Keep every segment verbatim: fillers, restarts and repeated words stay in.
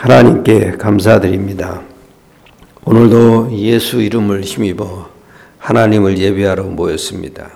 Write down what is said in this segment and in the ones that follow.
하나님께 감사드립니다. 오늘도 예수 이름을 힘입어 하나님을 예배하러 모였습니다.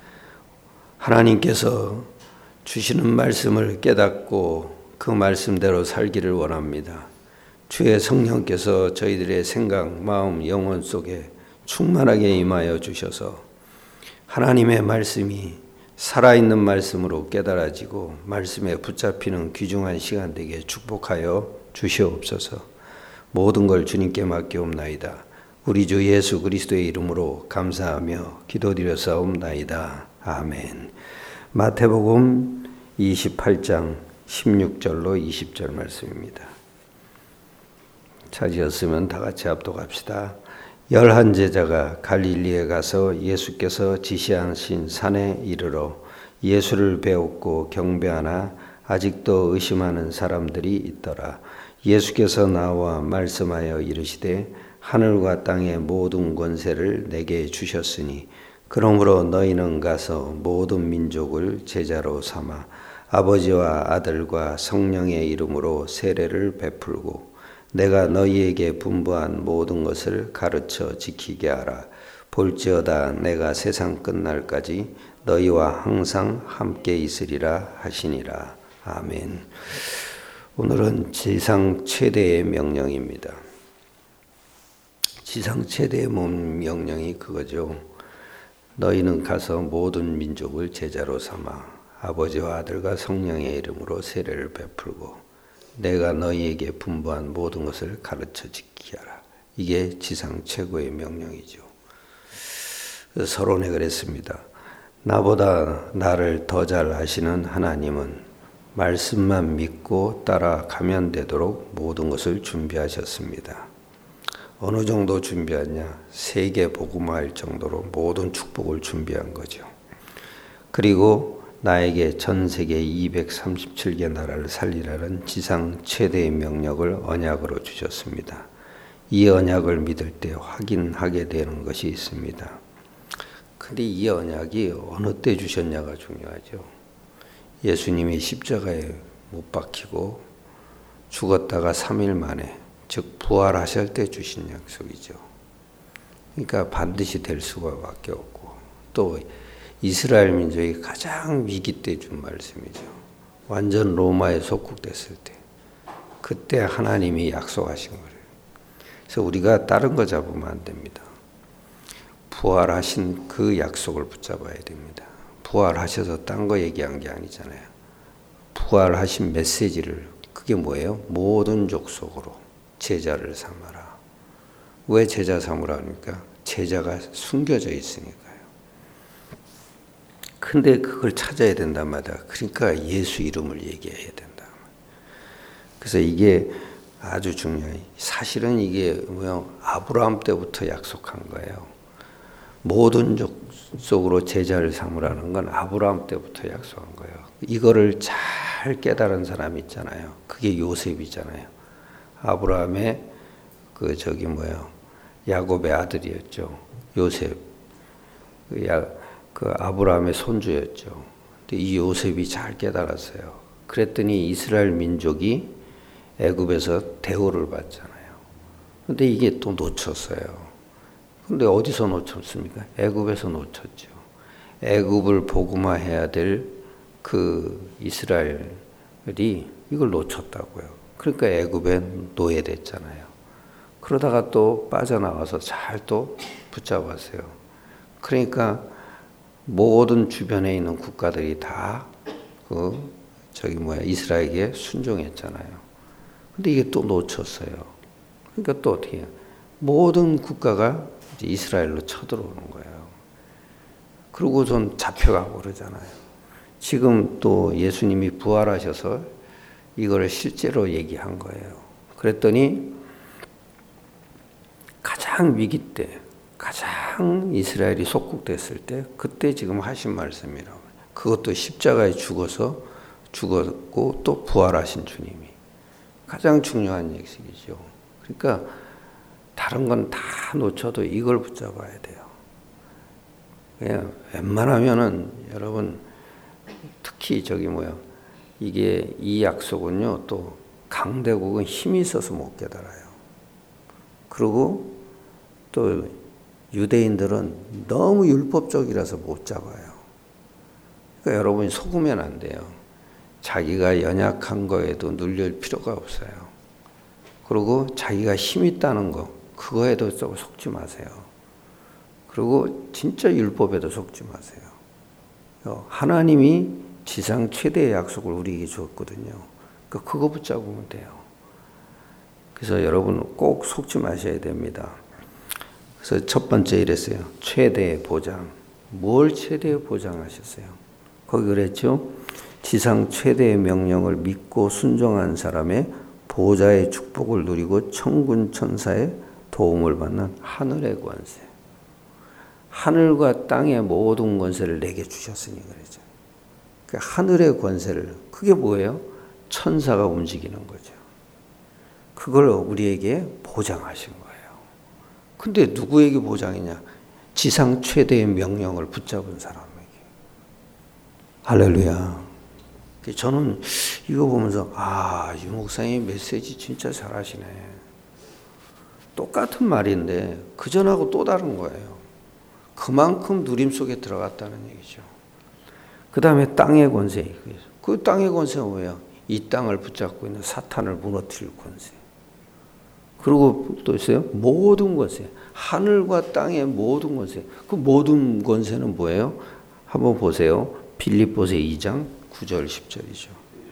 하나님께서 주시는 말씀을 깨닫고 그 말씀대로 살기를 원합니다. 주의 성령께서 저희들의 생각, 마음, 영혼 속에 충만하게 임하여 주셔서 하나님의 말씀이 살아있는 말씀으로 깨달아지고 말씀에 붙잡히는 귀중한 시간 되게 축복하여 주시옵소서. 모든 걸 주님께 맡기옵나이다. 우리 주 예수 그리스도의 이름으로 감사하며 기도드렸사옵나이다. 아멘. 마태복음 이십팔 장 십육 절로 이십 절 말씀입니다. 찾으셨으면 다 같이 합독합시다. 열한 제자가 갈릴리에 가서 예수께서 지시하신 산에 이르러 예수를 배웠고 경배하나 아직도 의심하는 사람들이 있더라. 예수께서 나와 말씀하여 이르시되 하늘과 땅의 모든 권세를 내게 주셨으니 그러므로 너희는 가서 모든 민족을 제자로 삼아 아버지와 아들과 성령의 이름으로 세례를 베풀고 내가 너희에게 분부한 모든 것을 가르쳐 지키게 하라. 볼지어다 내가 세상 끝날까지 너희와 항상 함께 있으리라 하시니라. 아멘. 오늘은 지상 최대의 명령입니다. 지상 최대의 명령이 그거죠. 너희는 가서 모든 민족을 제자로 삼아 아버지와 아들과 성령의 이름으로 세례를 베풀고 내가 너희에게 분부한 모든 것을 가르쳐 지키게 하라. 이게 지상 최고의 명령이죠. 서론에 그랬습니다. 나보다 나를 더 잘 아시는 하나님은 말씀만 믿고 따라가면 되도록 모든 것을 준비하셨습니다. 어느 정도 준비하냐? 세계 복음화할 정도로 모든 축복을 준비한 거죠. 그리고 나에게 전 세계 이백삼십칠 개 나라를 살리라는 지상 최대의 명령을 언약으로 주셨습니다. 이 언약을 믿을 때 확인하게 되는 것이 있습니다. 근데 이 언약이 어느 때 주셨냐가 중요하죠. 예수님이 십자가에 못 박히고 죽었다가 삼 일 만에, 즉 부활하실 때 주신 약속이죠. 그러니까 반드시 될 수밖에 없고 또 이스라엘 민족이 가장 위기 때 준 말씀이죠. 완전 로마에 속국됐을 때 그때 하나님이 약속하신 거예요. 그래서 우리가 다른 거 잡으면 안 됩니다. 부활하신 그 약속을 붙잡아야 됩니다. 부활하셔서 딴 거 얘기한 게 아니잖아요. 부활하신 메시지를, 그게 뭐예요? 모든 족속으로 제자를 삼아라. 왜 제자 삼으라 합니까? 제자가 숨겨져 있으니까요. 근데 그걸 찾아야 된단 말이야. 그러니까 예수 이름을 얘기해야 된다. 그래서 이게 아주 중요해요. 사실은 이게 뭐야? 아브라함 때부터 약속한 거예요. 모든 족속으로 제자를 삼으라는 건 아브라함 때부터 약속한 거예요. 이거를 잘 깨달은 사람이 있잖아요. 그게 요셉이잖아요. 아브라함의 그 저기 뭐야? 야곱의 아들이었죠. 요셉. 그, 야, 그 아브라함의 손주였죠. 근데 이 요셉이 잘 깨달았어요. 그랬더니 이스라엘 민족이 애굽에서 대우를 받잖아요. 근데 이게 또 놓쳤어요. 근데 어디서 놓쳤습니까? 애굽에서 놓쳤죠. 애굽을 복음화해야 될 그 이스라엘이 이걸 놓쳤다고요. 그러니까 애굽에 노예됐잖아요. 그러다가 또 빠져나와서 잘 또 붙잡았어요. 그러니까 모든 주변에 있는 국가들이 다 그 저기 뭐야 이스라엘에게 순종했잖아요. 근데 이게 또 놓쳤어요. 그러니까 또 어떻게 해요? 모든 국가가 이제 이스라엘로 쳐들어오는 거예요. 그리고 좀 잡혀가고 그러잖아요. 지금 또 예수님이 부활하셔서 이거를 실제로 얘기한 거예요. 그랬더니 가장 위기 때, 가장 이스라엘이 속국됐을 때, 그때 지금 하신 말씀이라고. 그것도 십자가에 죽어서 죽었고 또 부활하신 주님이. 가장 중요한 얘기죠. 그러니까 다른 건 다 놓쳐도 이걸 붙잡아야 돼요. 그냥 웬만하면은 여러분 특히 저기 뭐야 이게 이 약속은요 또 강대국은 힘이 있어서 못 깨달아요. 그리고 또 유대인들은 너무 율법적이라서 못 잡아요. 그러니까 여러분이 속으면 안 돼요. 자기가 연약한 거에도 눌릴 필요가 없어요. 그리고 자기가 힘 있다는 거, 그거에도 속지 마세요. 그리고 진짜 율법에도 속지 마세요. 하나님이 지상 최대의 약속을 우리에게 주었거든요. 그러니까 그거 붙잡으면 돼요. 그래서 여러분 꼭 속지 마셔야 됩니다. 그래서 첫 번째 이랬어요. 최대의 보장. 뭘 최대의 보장하셨어요? 거기 그랬죠. 지상 최대의 명령을 믿고 순종한 사람의 보좌의 축복을 누리고 천군 천사의 도움을 받는 하늘의 권세. 하늘과 땅의 모든 권세를 내게 주셨으니 그러죠. 그 하늘의 권세를, 그게 뭐예요? 천사가 움직이는 거죠. 그걸 우리에게 보장하신 거예요. 근데 누구에게 보장이냐? 지상 최대의 명령을 붙잡은 사람에게. 할렐루야. 저는 이거 보면서 아, 유 목사님 메시지 진짜 잘하시네. 똑같은 말인데 그전하고 또 다른 거예요. 그만큼 누림 속에 들어갔다는 얘기죠. 그 다음에 땅의 권세. 그 땅의 권세가 뭐예요? 이 땅을 붙잡고 있는 사탄을 무너뜨릴 권세. 그리고 또 있어요. 모든 권세. 하늘과 땅의 모든 권세. 그 모든 권세는 뭐예요? 한번 보세요. 빌립보서 이 장 구 절 십 절이죠.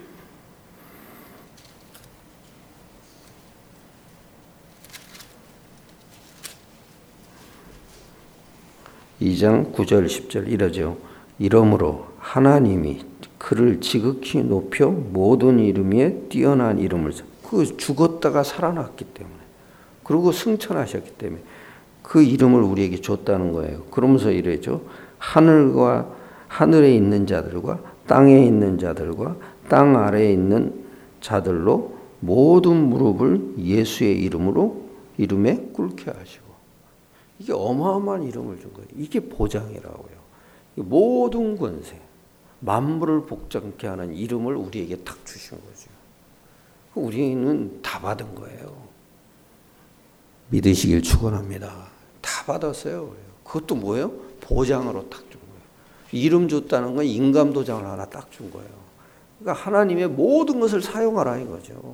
이 장 구 절 십 절 이러죠. 이러므로 하나님이 그를 지극히 높여 모든 이름 위에 뛰어난 이름을, 그 죽었다가 살아났기 때문에, 그리고 승천하셨기 때문에 그 이름을 우리에게 줬다는 거예요. 그러면서 이래죠. 하늘과 하늘에 있는 자들과 땅에 있는 자들과 땅 아래에 있는 자들로 모든 무릎을 예수의 이름으로 이름에 꿇게 하시고. 이게 어마어마한 이름을 준 거예요. 이게 보장이라고요. 모든 권세, 만물을 복잡케 하는 이름을 우리에게 탁 주신 거죠. 우리는 다 받은 거예요. 믿으시길 축원합니다. 다 받았어요. 그것도 뭐예요? 보장으로 탁 준 거예요. 이름 줬다는 건 인감 도장을 하나 딱 준 거예요. 그러니까 하나님의 모든 것을 사용하라 이거죠.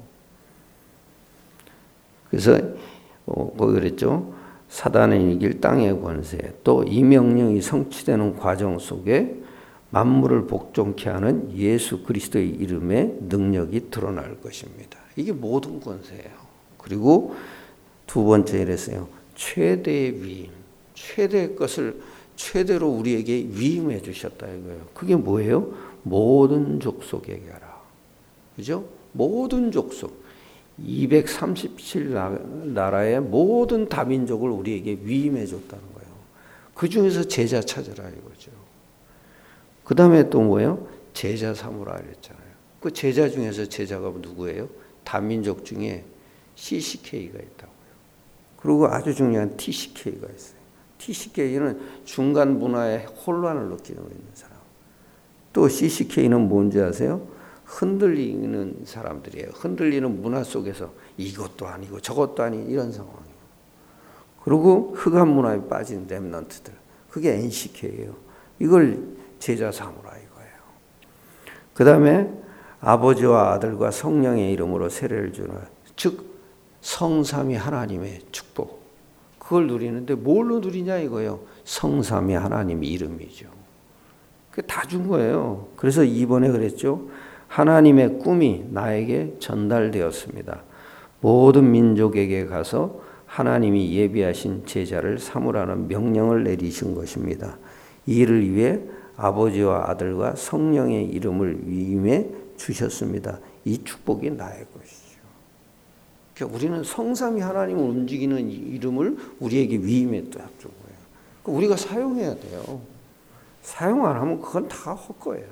그래서 어, 거기 그랬죠. 사단의 이길 땅의 권세, 또 이 명령이 성취되는 과정 속에 만물을 복종케 하는 예수 그리스도의 이름의 능력이 드러날 것입니다. 이게 모든 권세예요. 그리고 두 번째 이랬어요. 최대의 위임, 최대의 것을 최대로 우리에게 위임해 주셨다 이거예요. 그게 뭐예요? 모든 족속에게 하라. 그죠? 모든 족속. 이백삼십칠 나라의 모든 다민족을 우리에게 위임해 줬다는 거예요. 그 중에서 제자 찾으라 이거죠. 그 다음에 또 뭐예요? 제자 삼으라 그랬잖아요. 그 제자 중에서 제자가 누구예요? 다민족 중에 씨씨케이가 있다고요. 그리고 아주 중요한 티씨케이가 있어요. 티씨케이는 중간 문화에 혼란을 느끼고 있는 사람. 또 씨씨케이는 뭔지 아세요? 흔들리는 사람들이에요. 흔들리는 문화 속에서 이것도 아니고 저것도 아닌 이런 상황이에요. 그리고 흑암 문화에 빠진 렘넌트들. 그게 엔씨케이예요. 이걸 제자 삼으라 이거예요. 그 다음에 아버지와 아들과 성령의 이름으로 세례를 주는, 즉 성삼위 하나님의 축복. 그걸 누리는데 뭘로 누리냐 이거예요. 성삼위 하나님 이름이죠. 그게 다 준 거예요. 그래서 이번에 그랬죠. 하나님의 꿈이 나에게 전달되었습니다. 모든 민족에게 가서 하나님이 예비하신 제자를 삼으라는 명령을 내리신 것입니다. 이를 위해 아버지와 아들과 성령의 이름을 위임해 주셨습니다. 이 축복이 나의 것이죠. 그러니까 우리는 성삼위 하나님을 움직이는 이름을 우리에게 위임해 준 거예요. 그러니까 우리가 사용해야 돼요. 사용 안 하면 그건 다 헛거예요.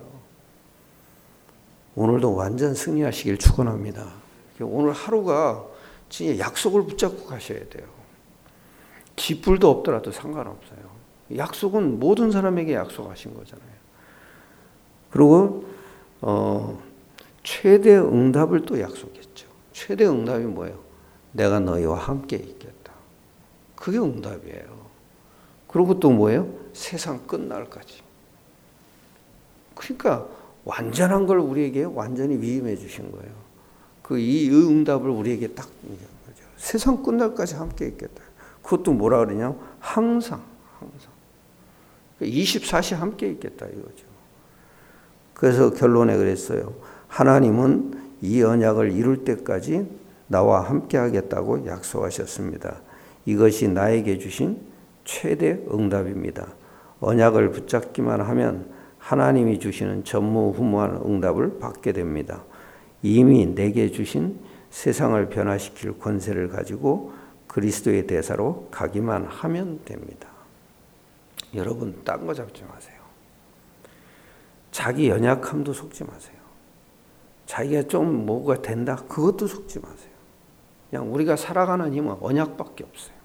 오늘도 완전 승리하시길 축원합니다. 오늘 하루가 진짜 약속을 붙잡고 가셔야 돼요. 쥐뿔도 없더라도 상관없어요. 약속은 모든 사람에게 약속하신 거잖아요. 그리고 어, 최대 응답을 또 약속했죠. 최대 응답이 뭐예요? 내가 너희와 함께 있겠다. 그게 응답이에요. 그리고 또 뭐예요? 세상 끝날까지. 그러니까 완전한 걸 우리에게 완전히 위임해 주신 거예요. 그 이 응답을 우리에게 딱 거죠. 세상 끝날까지 함께 있겠다. 그것도 뭐라 그러냐? 항상, 항상. 이십사 시 함께 있겠다 이거죠. 그래서 결론에 그랬어요. 하나님은 이 언약을 이룰 때까지 나와 함께 하겠다고 약속하셨습니다. 이것이 나에게 주신 최대 응답입니다. 언약을 붙잡기만 하면 하나님이 주시는 전무후무한 응답을 받게 됩니다. 이미 내게 주신 세상을 변화시킬 권세를 가지고 그리스도의 대사로 가기만 하면 됩니다. 여러분 딴 거 잡지 마세요. 자기 연약함도 속지 마세요. 자기가 좀 뭐가 된다 그것도 속지 마세요. 그냥 우리가 살아가는 힘은 언약밖에 없어요.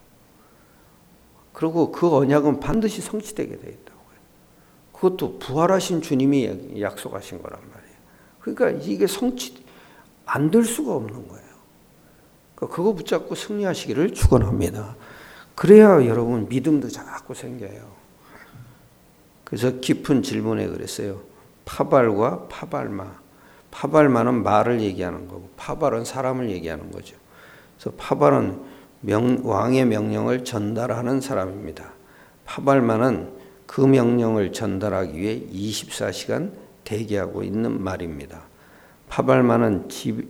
그리고 그 언약은 반드시 성취되게 되어 있다고요. 그것도 부활하신 주님이 약속하신 거란 말이에요. 그러니까 이게 성취 안 될 수가 없는 거예요. 그러니까 그거 붙잡고 승리하시기를 축원합니다. 그래야 여러분 믿음도 자꾸 생겨요. 그래서 깊은 질문에 그랬어요. 파발과 파발마. 파발마는 말을 얘기하는 거고 파발은 사람을 얘기하는 거죠. 그래서 파발은 명, 왕의 명령을 전달하는 사람입니다. 파발마는 그 명령을 전달하기 위해 이십사 시간 대기하고 있는 말입니다. 파발마는 집,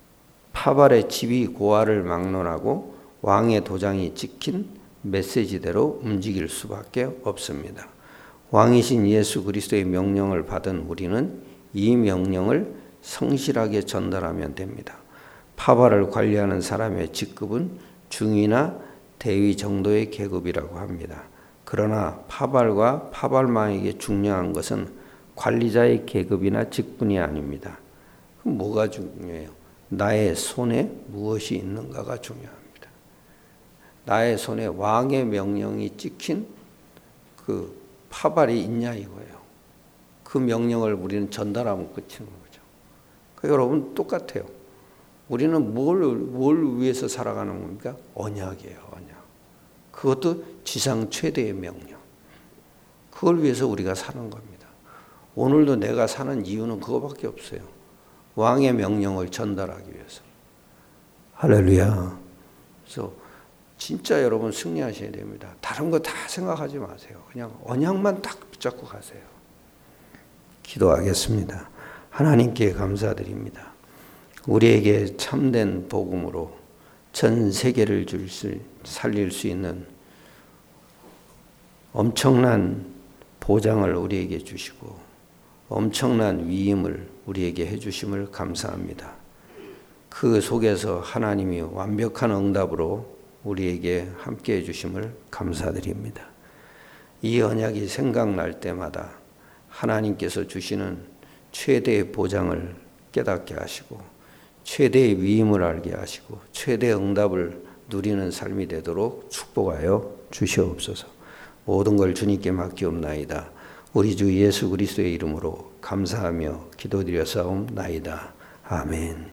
파발의 지휘 고하를 막론하고 왕의 도장이 찍힌 메시지대로 움직일 수밖에 없습니다. 왕이신 예수 그리스도의 명령을 받은 우리는 이 명령을 성실하게 전달하면 됩니다. 파발을 관리하는 사람의 직급은 중위나 대위 정도의 계급이라고 합니다. 그러나 파발과 파발마에게 중요한 것은 관리자의 계급이나 직분이 아닙니다. 그럼 뭐가 중요해요? 나의 손에 무엇이 있는가가 중요합니다. 나의 손에 왕의 명령이 찍힌 그 파발이 있냐 이거예요. 그 명령을 우리는 전달하면 끝인 거죠. 그러니까 여러분 똑같아요. 우리는 뭘, 뭘 위해서 살아가는 겁니까? 언약이에요, 언약. 그것도 지상 최대의 명령. 그걸 위해서 우리가 사는 겁니다. 오늘도 내가 사는 이유는 그거밖에 없어요. 왕의 명령을 전달하기 위해서. 할렐루야. 그래서 진짜 여러분 승리하셔야 됩니다. 다른 거 다 생각하지 마세요. 그냥 언약만 딱 붙잡고 가세요. 기도하겠습니다. 하나님께 감사드립니다. 우리에게 참된 복음으로 전 세계를 줄 수, 살릴 수 있는 엄청난 보장을 우리에게 주시고 엄청난 위임을 우리에게 해주심을 감사합니다. 그 속에서 하나님이 완벽한 응답으로 우리에게 함께해 주심을 감사드립니다. 이 언약이 생각날 때마다 하나님께서 주시는 최대의 보장을 깨닫게 하시고 최대의 위임을 알게 하시고 최대의 응답을 누리는 삶이 되도록 축복하여 주시옵소서. 모든 걸 주님께 맡기옵나이다. 우리 주 예수 그리스도의 이름으로 감사하며 기도드려 싸움나이다. 아멘.